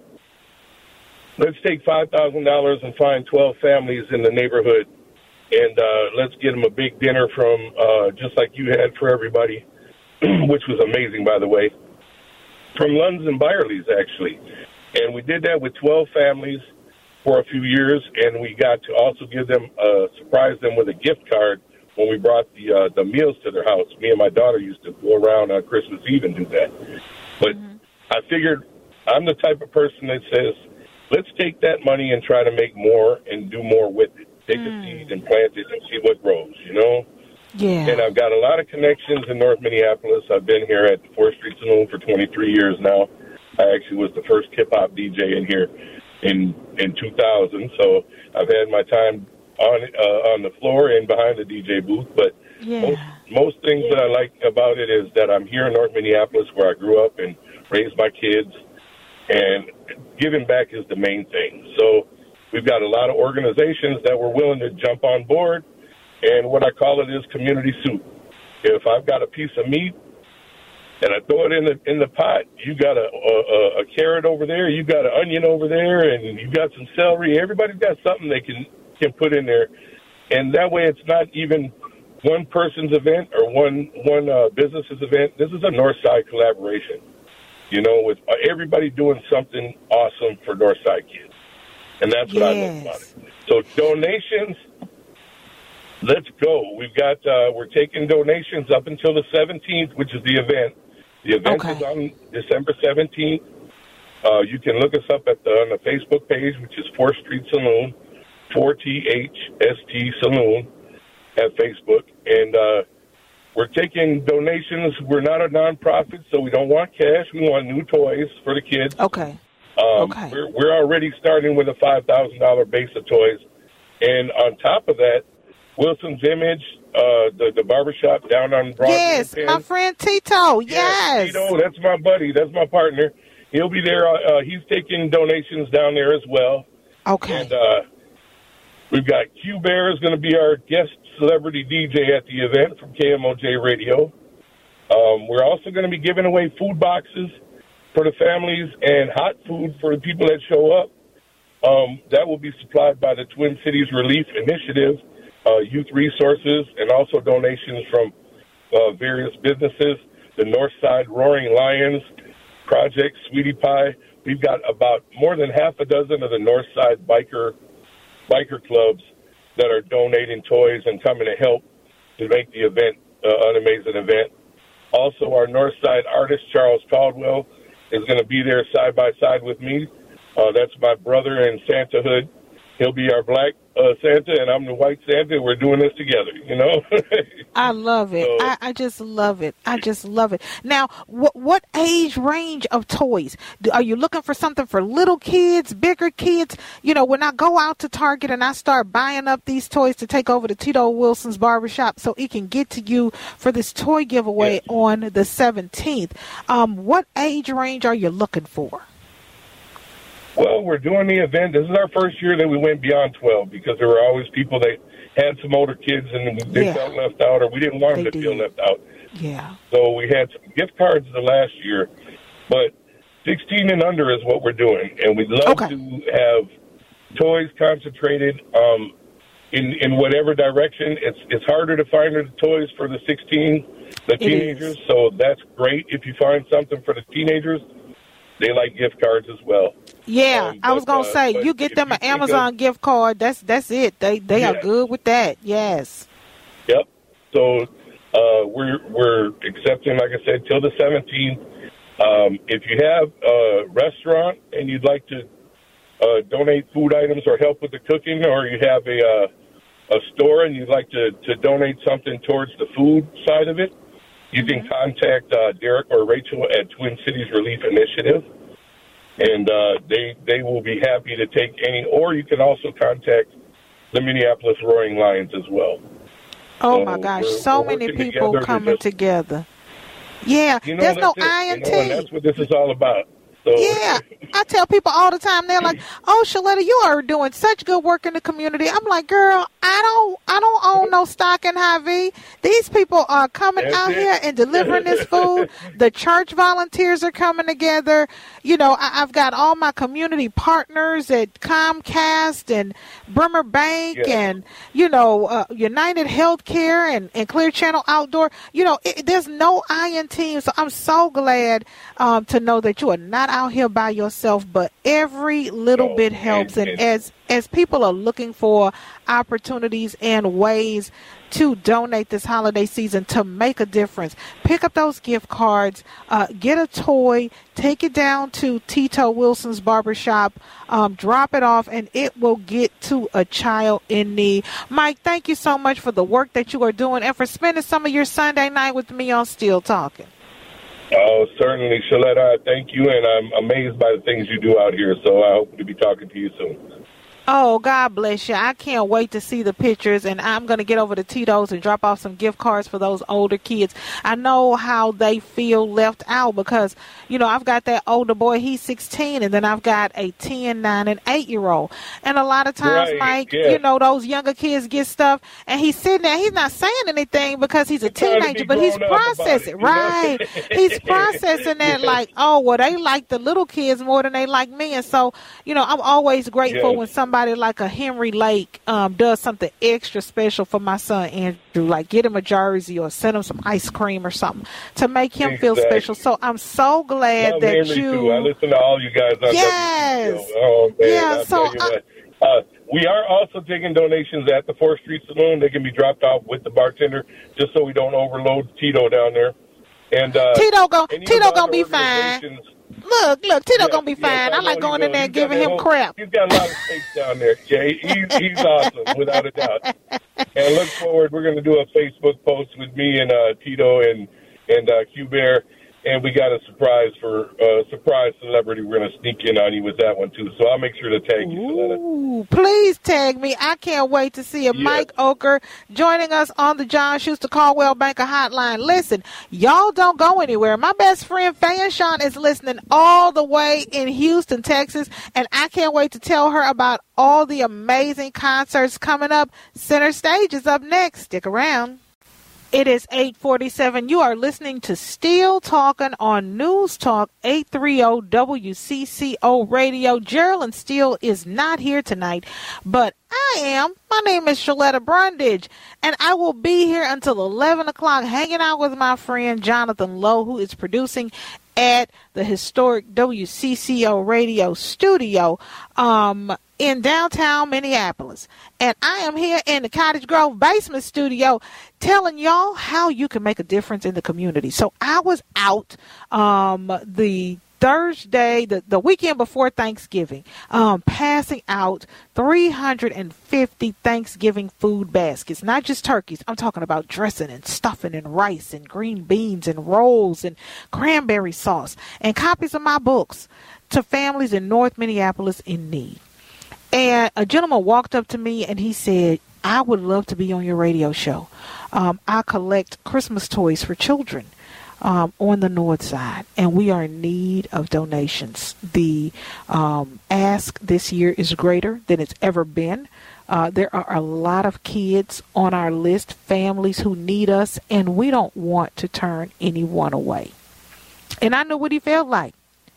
Speaker 4: let's take five thousand dollars and find twelve families in the neighborhood, and uh, let's get them a big dinner from, uh, just like you had for everybody, which was amazing, by the way, from Lunds and Byerly's, actually. And we did that with twelve families for a few years, and we got to also give them, uh, surprise them with a gift card when we brought the uh, the meals to their house. Me and my daughter used to go around on Christmas Eve and do that. But mm-hmm. I figured I'm the type of person that says, let's take that money and try to make more and do more with it. Take mm. a seed and plant it and see what grows, you know?
Speaker 1: Yeah.
Speaker 4: And I've got a lot of connections in North Minneapolis. I've been here at the fourth Street Saloon for twenty-three years now. I actually was the first hip-hop D J in here in in two thousand, so I've had my time on uh, on the floor and behind the D J booth, but
Speaker 1: yeah.
Speaker 4: most, most things that I like about it is that I'm here in North Minneapolis where I grew up and raised my kids, and giving back is the main thing. So we've got a lot of organizations that were willing to jump on board, and what I call it is community soup. If I've got a piece of meat and I throw it in the in the pot, you got a, a, a carrot over there, you got an onion over there, and you got some celery. Everybody's got something they can can put in there and that way it's not even one person's event or one one uh, business's event. This is a Northside collaboration, you know, with everybody doing something awesome for Northside kids, and that's what yes. I love about it. So donations, let's go. We've got uh, we're taking donations up until the seventeenth, which is the event. The event okay. is on December seventeenth. Uh, you can look us up at the, on the Facebook page, which is fourth Street Saloon, four T H S T Saloon at Facebook. And uh, we're taking donations. We're not a nonprofit, so we don't want cash. We want new toys for the kids.
Speaker 1: Okay.
Speaker 4: Um,
Speaker 1: okay.
Speaker 4: We're, we're already starting with a five thousand dollars base of toys. And on top of that, Wilson's Image, uh, the, the barbershop down on Broadway.
Speaker 1: Yes, my friend Tito. Yes.
Speaker 4: yes. Tito, that's my buddy. That's my partner. He'll be there. Uh, he's taking donations down there as well.
Speaker 1: Okay.
Speaker 4: And uh, we've got Q Bear is going to be our guest celebrity D J at the event from K M O J Radio. Um, we're also going to be giving away food boxes for the families and hot food for the people that show up. Um, that will be supplied by the Twin Cities Relief Initiative. Uh, youth resources, and also donations from uh, various businesses, the Northside Roaring Lions Project, Sweetie Pie. We've got about more than half a dozen of the Northside biker biker clubs that are donating toys and coming to help to make the event uh, an amazing event. Also, our Northside artist, Charles Caldwell, is going to be there side by side with me. Uh, that's my brother in Santa Hood. He'll be our black uh, Santa, and I'm the white Santa. We're doing this together, you know?
Speaker 1: I love it. So, I, I just love it. I just love it. Now, wh- what age range of toys? Do, are you looking for something for little kids, bigger kids? You know, when I go out to Target and I start buying up these toys to take over to Tito Wilson's barbershop so it can get to you for this toy giveaway yes. on the seventeenth, um, what age range are you looking for?
Speaker 4: Well, we're doing the event. This is our first year that we went beyond twelve because there were always people that had some older kids and they yeah. felt left out, or we didn't want them they to did. feel left out.
Speaker 1: Yeah.
Speaker 4: So we had some gift cards the last year, but sixteen and under is what we're doing, and we'd love okay. to have toys concentrated um, in in whatever direction. It's it's harder to find the toys for the sixteen, the it teenagers. Is. So that's great if you find something for the teenagers. They like gift cards as well.
Speaker 1: Yeah, um, but, I was gonna uh, say you get them an Amazon of, gift card. That's that's it. They they yeah. are good with that. Yes.
Speaker 4: Yep. So uh, we're we're accepting, like I said, till the seventeenth. Um, if you have a restaurant and you'd like to uh, donate food items or help with the cooking, or you have a uh, a store and you'd like to, to donate something towards the food side of it, you can contact uh, Derek or Rachel at Twin Cities Relief Initiative, and uh, they they will be happy to take any. Or you can also contact the Minneapolis Roaring Lions as well.
Speaker 1: Oh, so my gosh, so many people together coming just, together. Yeah,
Speaker 4: you know,
Speaker 1: there's no
Speaker 4: it.
Speaker 1: I N T.
Speaker 4: You know, and that's what this is all about. So.
Speaker 1: Yeah, I tell people all the time, they're like, "Oh, Shaletta, you are doing such good work in the community." I'm like, "Girl, I don't, I don't own no stock in Hy-Vee. These people are coming That's out it. here and delivering this food. The church volunteers are coming together. You know, I, I've got all my community partners at Comcast and Bremer Bank yeah. and you know uh, United Healthcare and, and Clear Channel Outdoor. You know, it, there's no I N T, so I'm so glad um, to know that you are not out here by yourself, but every little no, bit helps. And, and, and as as people are looking for opportunities and ways to donate this holiday season to make a difference, pick up those gift cards, uh, get a toy, take it down to Tito Wilson's barbershop, um, drop it off, and it will get to a child in need. Mike, thank you so much for the work that you are doing and for spending some of your Sunday night with me on Still Talking.
Speaker 4: Oh, certainly, Shaletta. Thank you, and I'm amazed by the things you do out here, so I hope to be talking to you soon.
Speaker 1: Oh, God bless you. I can't wait to see the pictures, and I'm going to get over to Tito's and drop off some gift cards for those older kids. I know how they feel left out because, you know, I've got that older boy, he's sixteen, and then I've got a ten, nine, and eight-year-old. And a lot of times, right, Mike, yeah. you know, those younger kids get stuff, and he's sitting there, he's not saying anything because he's a teenager, but he's processing, it, right? He's processing that like, oh, well, they like the little kids more than they like me. And so, you know, I'm always grateful yeah. when somebody somebody like a Henry Lake um, does something extra special for my son Andrew, like get him a jersey or send him some ice cream or something to make him
Speaker 4: exactly.
Speaker 1: feel special. So I'm so glad
Speaker 4: Love
Speaker 1: that
Speaker 4: Henry
Speaker 1: you.
Speaker 4: Too. I listen to all you guys on
Speaker 1: yes.
Speaker 4: W C C O. Oh man,
Speaker 1: yeah.
Speaker 4: I'll
Speaker 1: So
Speaker 4: tell you
Speaker 1: I,
Speaker 4: what. Uh, we are also taking donations at the fourth Street Saloon. They can be dropped off with the bartender, just so we don't overload Tito down there. And uh,
Speaker 1: Tito gonna Tito gonna be fine. Look, look, Tito
Speaker 4: yes,
Speaker 1: gonna be fine.
Speaker 4: Yes, I,
Speaker 1: I like going in there and giving him
Speaker 4: whole,
Speaker 1: crap.
Speaker 4: He's got a lot of space down there. Yeah, he, he's, he's awesome, without a doubt. And look forward, we're going to do a Facebook post with me and uh, Tito and and uh, Q Bear, and we got a surprise for a uh, surprise celebrity. We're going to sneak in on you with that one too. So I'll make sure to tag you.
Speaker 1: Ooh, please tag me. I can't wait to see it. Yes. Mike Oker joining us on the John Schuster Caldwell Banker Hotline. Listen, y'all don't go anywhere. My best friend Fan Sean is listening all the way in Houston, Texas, and I can't wait to tell her about all the amazing concerts coming up. Center Stage is up next. Stick around. It is eight forty-seven. You are listening to Still Talking on News Talk eight thirty W C C O Radio. Geraldine Steele is not here tonight, but I am. My name is Shaletta Brundage, and I will be here until eleven o'clock hanging out with my friend Jonathan Lowe, who is producing at the historic W C C O Radio studio um, in downtown Minneapolis. And I am here in the Cottage Grove basement studio telling y'all how you can make a difference in the community. So I was out um, the Thursday, the, the weekend before Thanksgiving, um, passing out three hundred fifty Thanksgiving food baskets, not just turkeys. I'm talking about dressing and stuffing and rice and green beans and rolls and cranberry sauce and copies of my books to families in North Minneapolis in need. And a gentleman walked up to me and he said, I would love to be on your radio show. Um, I collect Christmas toys for children. Um, on the north side, and we are in need of donations. The um, ask this year is greater than it's ever been. Uh, there are a lot of kids on our list, families who need us, and we don't want to turn anyone away. And I knew what he felt like,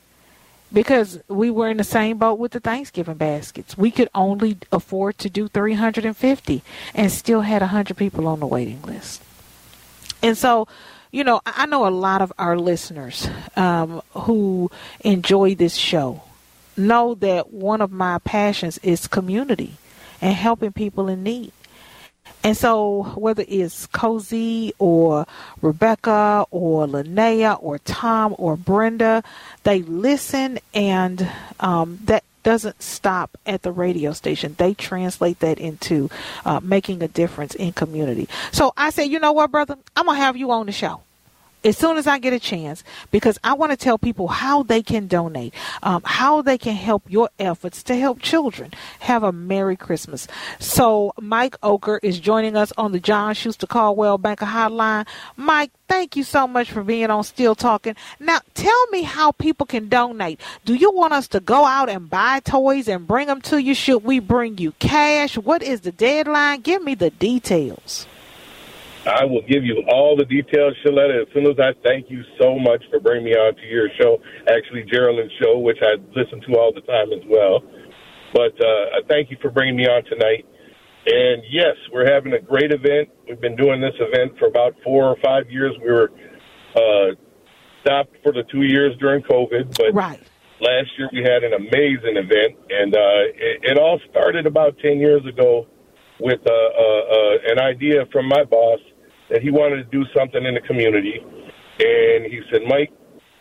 Speaker 1: because we were in the same boat with the Thanksgiving baskets. We could only afford to do three hundred fifty and still had one hundred people on the waiting list. And so, you know, I know a lot of our listeners um, who enjoy this show know that one of my passions is community and helping people in need. And so whether it's Cozy or Rebecca or Linnea or Tom or Brenda, they listen, and um, that doesn't stop at the radio station. They translate that into uh, making a difference in community. So I said, you know what, brother? I'm going to have you on the show as soon as I get a chance, because I want to tell people how they can donate, um, how they can help your efforts to help children have a Merry Christmas. So Mike Oker is joining us on the John Schuster Caldwell Banker Hotline. Mike, thank you so much for being on Still Talking. Now, tell me how people can donate. Do you want us to go out and buy toys and bring them to you? Should we bring you cash? What is the deadline? Give me the details.
Speaker 4: I will give you all the details, Shaletta, as soon as I thank you so much for bringing me on to your show, actually Geraldine's show, which I listen to all the time as well. But uh, I thank you for bringing me on tonight. And, yes, we're having a great event. We've been doing this event for about four or five years. We were uh, stopped for the two years during COVID. But
Speaker 1: right.
Speaker 4: Last year we had an amazing event. And uh, it, it all started about ten years ago with uh, uh, uh, an idea from my boss that he wanted to do something in the community. And he said, Mike,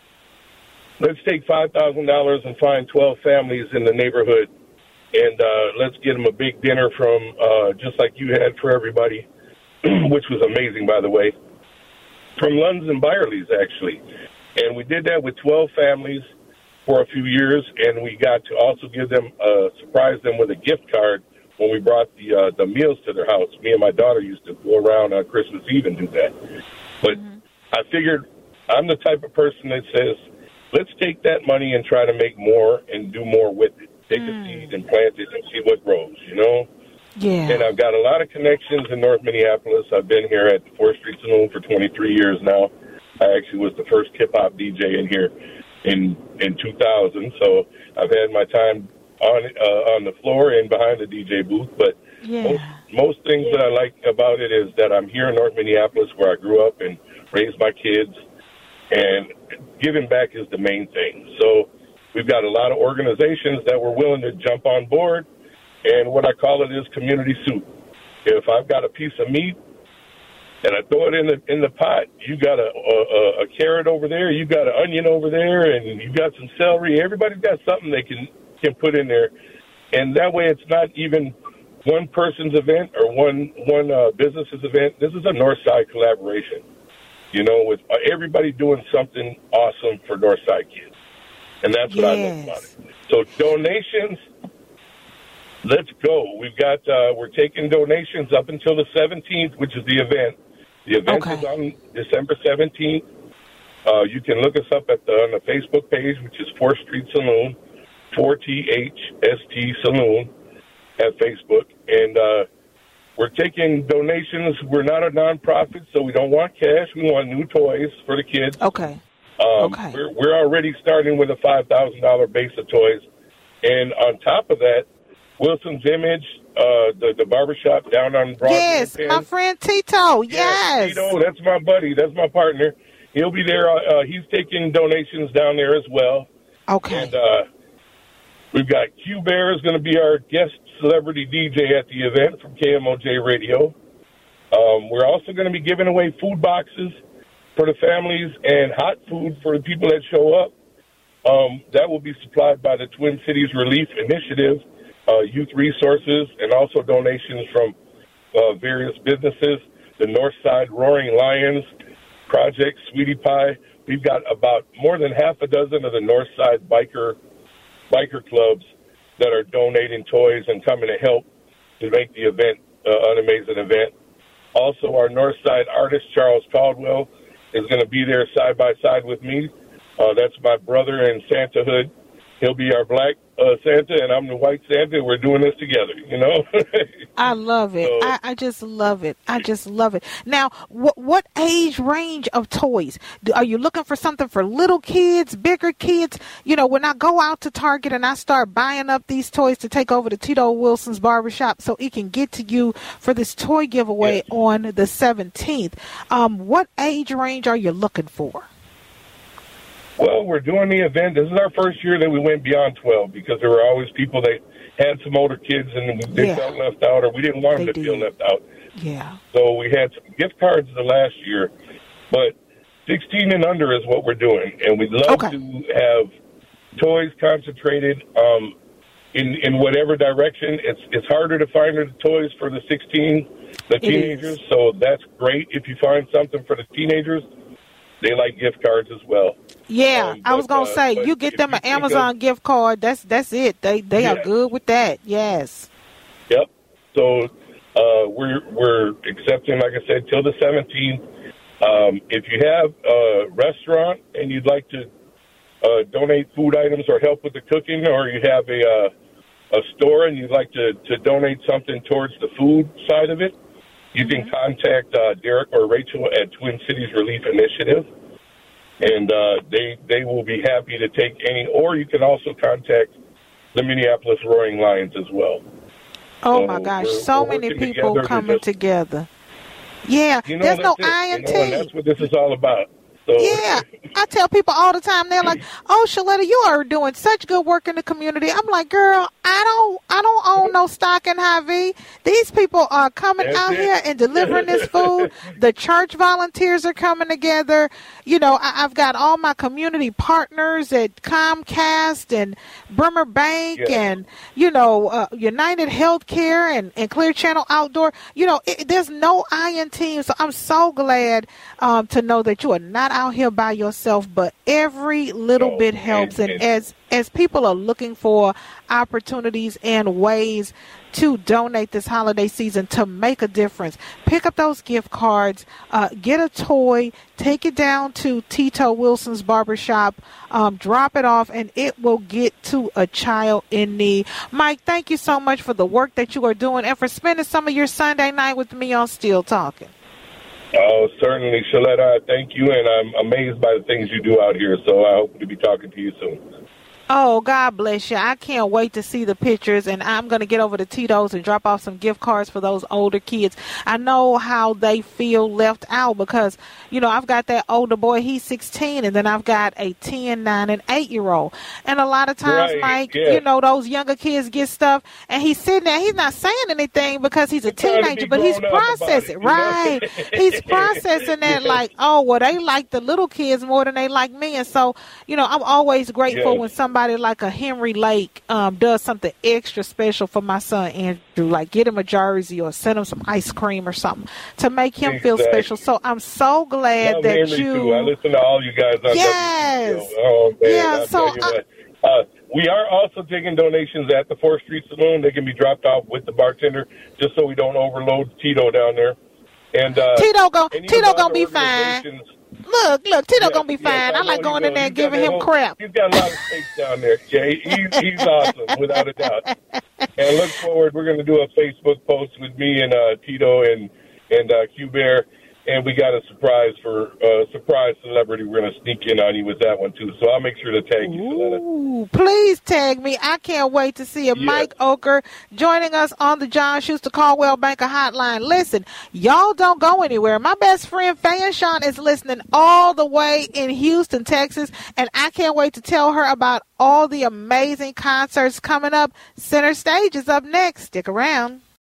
Speaker 4: let's take five thousand dollars and find twelve families in the neighborhood, and uh, let's get them a big dinner from, uh, just like you had for everybody, which was amazing, by the way, from Lunds and Byerly's, actually. And we did that with twelve families for a few years, and we got to also give them, uh, surprise them with a gift card when we brought the uh, the meals to their house. Me and my daughter used to go around on Christmas Eve and do that. But mm-hmm. I figured I'm the type of person that says, let's take that money and try to make more and do more with it. Take mm. a seed and plant it and see what grows, you know?
Speaker 1: Yeah.
Speaker 4: And I've got a lot of connections in North Minneapolis. I've been here at the fourth Street Saloon for twenty-three years now. I actually was the first hip-hop D J in here in, in two thousand, so I've had my time on uh, on the floor and behind the D J booth. But
Speaker 1: Yeah.
Speaker 4: most most things that I like about it is that I'm here in North Minneapolis, where I grew up and raised my kids, and giving back is the main thing. So we've got a lot of organizations that were willing to jump on board, and what I call it is community soup. If I've got a piece of meat and I throw it in the in the pot, you got a, a, a carrot over there, you got an onion over there, and you got some celery. Everybody's got something they can can put in there, and that way it's not even one person's event or one one uh, business's event. This is a Northside collaboration, you know, with everybody doing something awesome for Northside kids, and that's what
Speaker 1: Yes.
Speaker 4: I love about it. So donations. Let's go. We've got, uh, we're taking donations up until the seventeenth, which is the event. The event
Speaker 1: Okay.
Speaker 4: is on December seventeenth. Uh, you can look us up at the, on the Facebook page, which is fourth Street Saloon, four T H S T Saloon at Facebook. And uh, we're taking donations. We're not a nonprofit, so we don't want cash. We want new toys for the kids.
Speaker 1: Okay.
Speaker 4: Um,
Speaker 1: Okay.
Speaker 4: We're, we're already starting with a five thousand dollars base of toys. And on top of that, Wilson's Image, uh, the, the barbershop down on Broadway.
Speaker 1: Yes, my friend Tito. Yes.
Speaker 4: Tito, that's my buddy. That's my partner. He'll be there. Uh, he's taking donations down there as well.
Speaker 1: Okay.
Speaker 4: And uh, we've got Q Bear is going to be our guest celebrity D J at the event from K M O J Radio. Um, we're also going to be giving away food boxes for the families and hot food for the people that show up. Um, that will be supplied by the Twin Cities Relief Initiative, uh, youth resources, and also donations from uh, various businesses. The Northside Roaring Lions Project, Sweetie Pie. We've got about more than half a dozen of the Northside biker biker clubs that are donating toys and coming to help to make the event uh, an amazing event. Also, our Northside artist, Charles Caldwell, is going to be there side by side with me. Uh, that's my brother in Santahood. He'll be our black uh, Santa, and I'm the white Santa. We're doing this together, you know?
Speaker 1: I love it.
Speaker 4: So-
Speaker 1: I, I just love it. I just love it. Now, what what age range of toys? Do, are you looking for something for little kids, bigger kids? You know, when I go out to Target and I start buying up these toys to take over to Tito Wilson's barbershop so it can get to you for this toy giveaway
Speaker 4: Yes.
Speaker 1: on the seventeenth, um, what age range are you looking for?
Speaker 4: Well, we're doing the event. This is our first year that we went beyond twelve because there were always people that had some older kids and they
Speaker 1: Yeah.
Speaker 4: felt left out, or we didn't want them
Speaker 1: They
Speaker 4: to feel
Speaker 1: did.
Speaker 4: left out.
Speaker 1: Yeah.
Speaker 4: So we had some gift cards the last year, but sixteen and under is what we're doing, and we'd love
Speaker 1: Okay.
Speaker 4: to have toys concentrated um, in in whatever direction. It's it's harder to find the toys for the sixteen, the
Speaker 1: It
Speaker 4: teenagers.
Speaker 1: is.
Speaker 4: So that's great if you find something for the teenagers. They like gift cards as well.
Speaker 1: Yeah,
Speaker 4: Um,
Speaker 1: I was
Speaker 4: but,
Speaker 1: gonna
Speaker 4: uh,
Speaker 1: say
Speaker 4: but
Speaker 1: you get
Speaker 4: if
Speaker 1: them
Speaker 4: you
Speaker 1: an
Speaker 4: think of-
Speaker 1: Amazon gift card. That's that's it. They they are
Speaker 4: Yeah.
Speaker 1: good with that. Yes.
Speaker 4: Yep. So uh, we're we're accepting, like I said, till the seventeenth. Um, if you have a restaurant and you'd like to uh, donate food items or help with the cooking, or you have a uh, a store and you'd like to, to donate something towards the food side of it, you can contact uh, Derek or Rachel at Twin Cities Relief Initiative, and uh, they they will be happy to take any. Or you can also contact the Minneapolis Roaring Lions as well.
Speaker 1: Oh
Speaker 4: So
Speaker 1: my gosh,
Speaker 4: we're-
Speaker 1: so
Speaker 4: we're
Speaker 1: many
Speaker 4: working
Speaker 1: people
Speaker 4: together to
Speaker 1: coming
Speaker 4: just-
Speaker 1: together. Yeah,
Speaker 4: You know,
Speaker 1: there's no
Speaker 4: that's it,
Speaker 1: I
Speaker 4: you
Speaker 1: N
Speaker 4: know, and
Speaker 1: T.
Speaker 4: that's what this is all about. So
Speaker 1: Yeah, I tell people all the time. They're like, "Oh, Shaletta, you are doing such good work in the community." I'm like, "Girl, I don't, I don't own no stock in Hy-Vee. These people are coming
Speaker 4: That's
Speaker 1: out
Speaker 4: it.
Speaker 1: here and delivering this food. The church volunteers are coming together. You know, I, I've got all my community partners at Comcast and Bremer Bank
Speaker 4: Yes.
Speaker 1: and you know uh, United Healthcare and, and Clear Channel Outdoor. You know, it, there's no I N T. So I'm so glad um, to know that you are not out here by yourself, but every little
Speaker 4: No,
Speaker 1: bit helps. And,
Speaker 4: and- and-
Speaker 1: as as people are looking for opportunities and ways to donate this holiday season to make a difference, pick up those gift cards, uh, get a toy, take it down to Tito Wilson's barbershop, um, drop it off, and it will get to a child in need. Mike, thank you so much for the work that you are doing and for spending some of your Sunday night with me on Still Talking.
Speaker 4: Oh, certainly, Shaletta, I thank you, and I'm amazed by the things you do out here. So I hope to be talking to you soon.
Speaker 1: Oh, God bless you. I can't wait to see the pictures, and I'm going to get over to Tito's and drop off some gift cards for those older kids. I know how they feel left out because, you know, I've got that older boy, he's sixteen, and then I've got a ten, nine, and eight-year-old. And a lot of times,
Speaker 4: Right,
Speaker 1: Mike,
Speaker 4: yeah.
Speaker 1: you know, those younger kids get stuff, and he's sitting there, he's not saying anything because he's a
Speaker 4: trying to be
Speaker 1: teenager, but he's
Speaker 4: grown up about
Speaker 1: processing,
Speaker 4: it, you know?
Speaker 1: right? He's processing that
Speaker 4: Yeah.
Speaker 1: like, oh, well, they like the little kids more than they like me. And so, you know, I'm always grateful
Speaker 4: Yes.
Speaker 1: when somebody like a Henry Lake um, does something extra special for my son Andrew, like get him a jersey or send him some ice cream or something to make him feel
Speaker 4: Exactly.
Speaker 1: special. So I'm so glad
Speaker 4: Love
Speaker 1: that
Speaker 4: Henry,
Speaker 1: you.
Speaker 4: too. I listen to all you guys on
Speaker 1: Yes.
Speaker 4: W C O. Oh, man,
Speaker 1: Yeah,
Speaker 4: I'll
Speaker 1: so
Speaker 4: tell you
Speaker 1: I-
Speaker 4: what. Uh, we are also taking donations at the fourth Street Saloon. They can be dropped off with the bartender just so we don't overload Tito down there. And uh,
Speaker 1: Tito gon-
Speaker 4: any
Speaker 1: Tito
Speaker 4: of
Speaker 1: gonna
Speaker 4: our
Speaker 1: be fine.
Speaker 4: organizations-
Speaker 1: Look, look, Tito
Speaker 4: Yeah,
Speaker 1: gonna be
Speaker 4: yes,
Speaker 1: fine. I,
Speaker 4: know
Speaker 1: like
Speaker 4: he
Speaker 1: going in
Speaker 4: will.
Speaker 1: there
Speaker 4: He's
Speaker 1: and
Speaker 4: got
Speaker 1: giving
Speaker 4: that
Speaker 1: him
Speaker 4: whole-
Speaker 1: crap.
Speaker 4: He's got a lot of space down there. Yeah, he, he's, he's awesome, without a doubt. And look forward, we're going to do a Facebook post with me and uh, Tito and, and uh, Q-Bear. And we got a surprise for a uh, surprise celebrity. We're going to sneak in on you with that one, too. So I'll make sure to tag you, Shaletta.
Speaker 1: Ooh, please tag me. I can't wait to see it.
Speaker 4: Yeah.
Speaker 1: Mike Oker joining us on the John Schuster Caldwell Banker Hotline. Listen, y'all don't go anywhere. My best friend Fanshawn is listening all the way in Houston, Texas, and I can't wait to tell her about all the amazing concerts coming up. Center Stage is up next. Stick around.